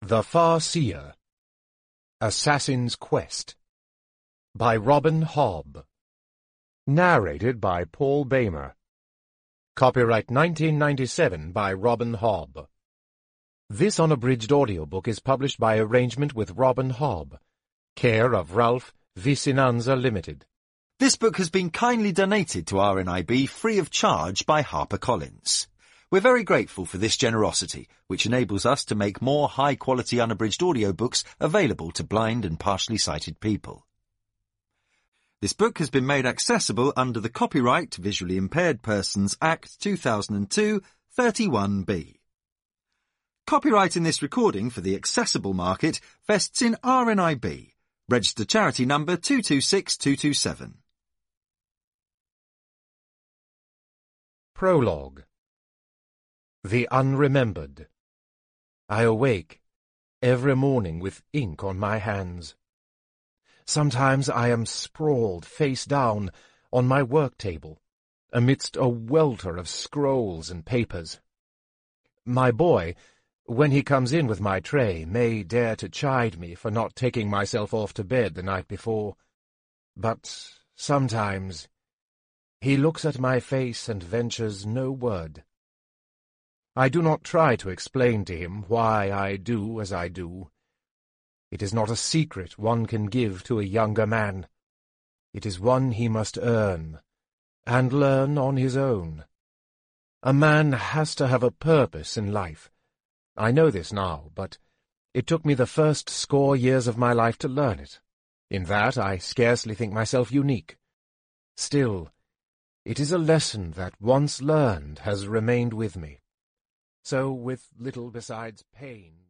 The Far-Seer, Assassin's Quest, by Robin Hobb. Narrated by Paul Bamer. Copyright 1997 by Robin Hobb. This unabridged audiobook is published by arrangement with Robin Hobb, care of Ralph Vicinanza Limited. This book has been kindly donated to RNIB free of charge by HarperCollins. We're very grateful for this generosity, which enables us to make more high-quality unabridged audiobooks available to blind and partially sighted people. This book has been made accessible under the Copyright to Visually Impaired Persons Act 2002, 31B. Copyright in this recording for the accessible market vests in RNIB, registered charity number 226227. Prologue. The Unremembered. I awake every morning with ink on my hands. Sometimes I am sprawled face down on my work table, amidst a welter of scrolls and papers. My boy, when he comes in with my tray, may dare to chide me for not taking myself off to bed the night before, but sometimes he looks at my face and ventures no word. I do not try to explain to him why I do as I do. It is not a secret one can give to a younger man. It is one he must earn, and learn on his own. A man has to have a purpose in life. I know this now, but it took me the first 60 years of my life to learn it. In that I scarcely think myself unique. Still, it is a lesson that, once learned, has remained with me. So, with little besides pain,